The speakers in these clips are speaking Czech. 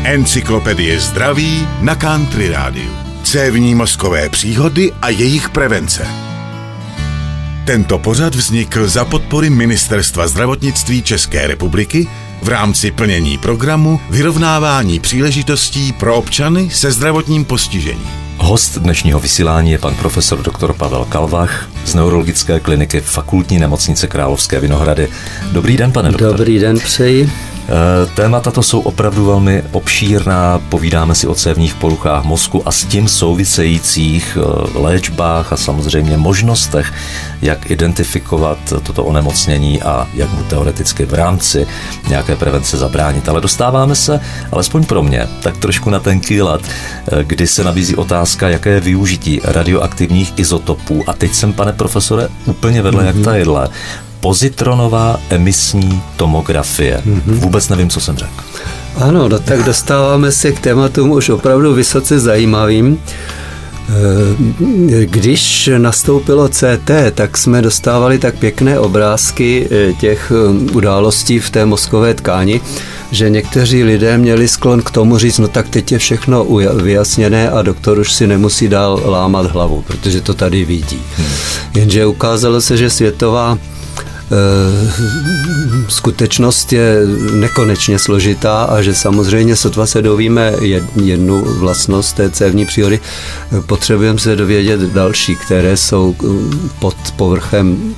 Encyklopedie zdraví na Country Rádiu. Cévní mozkové příhody a jejich prevence. Tento pořad vznikl za podpory Ministerstva zdravotnictví České republiky v rámci plnění programu Vyrovnávání příležitostí pro občany se zdravotním postižením. Host dnešního vysílání je pan profesor dr. Pavel Kalvach z neurologické kliniky Fakultní nemocnice Královské Vinohrady. Dobrý den, pane doktore. Dobrý den, přeji. Témata to jsou opravdu velmi obšírná, povídáme si o cévních poruchách mozku a s tím souvisejících léčbách a samozřejmě možnostech, jak identifikovat toto onemocnění a jak mu teoreticky v rámci nějaké prevence zabránit. Ale dostáváme se, alespoň pro mě, tak trošku na tenký lad, kdy se nabízí otázka, jaké je využití radioaktivních izotopů. A teď jsem, pane profesore, úplně vedle jak ta jedle. Pozitronová emisní tomografie. Vůbec nevím, co jsem řekl. Ano, tak dostáváme se k tématům už opravdu vysoce zajímavým. Když nastoupilo CT, tak jsme dostávali tak pěkné obrázky těch událostí v té mozkové tkáni, že někteří lidé měli sklon k tomu říct, no tak teď je všechno vyjasněné a doktor už si nemusí dál lámat hlavu, protože to tady vidí. Jenže ukázalo se, že světová skutečnost je nekonečně složitá a že samozřejmě sotva se dovíme jednu vlastnost té cévní příhody, potřebujeme se dovědět další, které jsou pod povrchem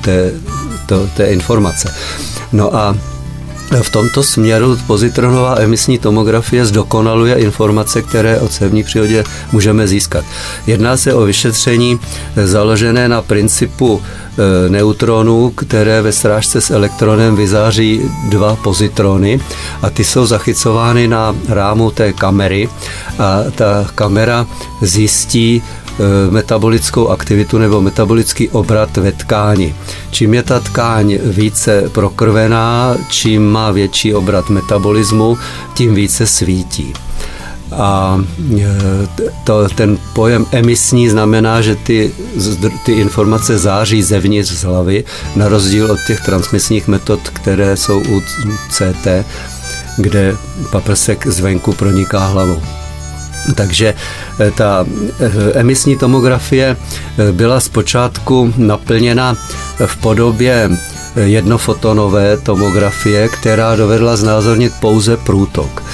té informace. No a v tomto směru pozitronová emisní tomografie zdokonaluje informace, které o cévní příhodě můžeme získat. Jedná se o vyšetření založené na principu neutronů, které ve srážce s elektronem vyzáří dva pozitrony a ty jsou zachycovány na rámu té kamery a ta kamera zjistí metabolickou aktivitu nebo metabolický obrat ve tkáni. Čím je ta tkáň více prokrvená, čím má větší obrat metabolismu, tím více svítí. A ten pojem emisní znamená, že ty informace září zevnitř z hlavy, na rozdíl od těch transmisních metod, které jsou u CT, kde paprsek zvenku proniká hlavou. Takže ta emisní tomografie byla zpočátku naplněna v podobě jednofotonové tomografie, která dovedla znázornit pouze průtok.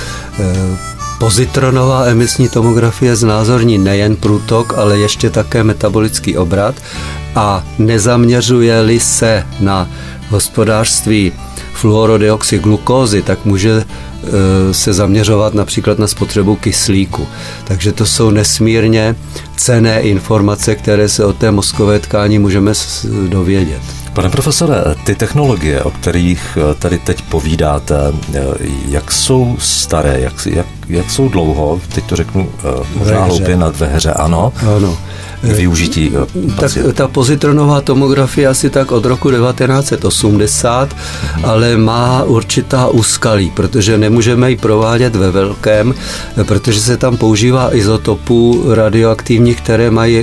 Pozitronová emisní tomografie znázorní nejen průtok, ale ještě také metabolický obrat a nezaměřuje-li se na hospodářství fluorodeoxyglukózy, tak může se zaměřovat například na spotřebu kyslíku. Takže to jsou nesmírně cenné informace, které se o té mozkové tkáni můžeme dovědět. Pane profesore, ty technologie, o kterých tady teď povídáte, jak jsou staré, jak jsou dlouho, teď to řeknu možná hloupě, ve hře, ano. Využití pacientů. Ta pozitronová tomografie asi tak od roku 1980, ale má určitá úskalí, protože nemůžeme ji provádět ve velkém, protože se tam používá izotopů radioaktivních, které mají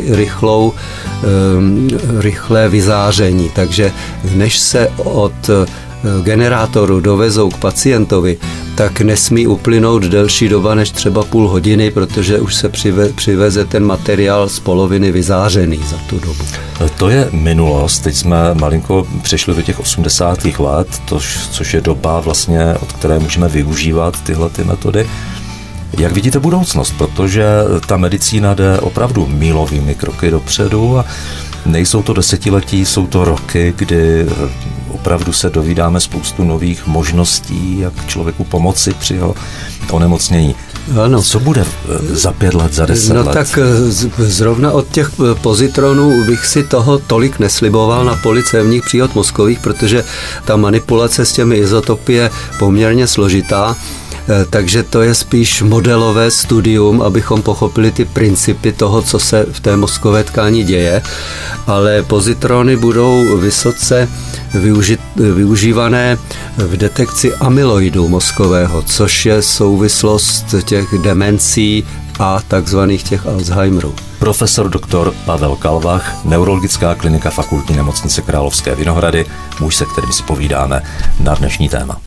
rychlé vyzáření. Takže než se od generátoru dovezou k pacientovi, tak nesmí uplynout delší doba než třeba půl hodiny, protože už se přiveze ten materiál z poloviny vyzářený za tu dobu. To je minulost, teď jsme malinko přešli do těch 80. let, což je doba vlastně, od které můžeme využívat tyhle ty metody. Jak vidíte budoucnost? Protože ta medicína jde opravdu mílovými kroky dopředu a nejsou to desetiletí, jsou to roky, kdy opravdu se dovídáme spoustu nových možností, jak člověku pomoci při jeho onemocnění. Ano. Co bude za 5 let, za 10 let? No tak zrovna od těch pozitronů bych si toho tolik nesliboval na poli cévních příhod mozkových, protože ta manipulace s těmi izotopy je poměrně složitá. Takže to je spíš modelové studium, abychom pochopili ty principy toho, co se v té mozkové tkáni děje, ale pozitrony budou vysoce využívané v detekci amyloidu mozkového, což je souvislost těch demencí a takzvaných těch Alzheimerů. Profesor dr. Pavel Kalvach, neurologická klinika Fakultní nemocnice Královské Vinohrady, muž, se kterým si povídáme na dnešní téma.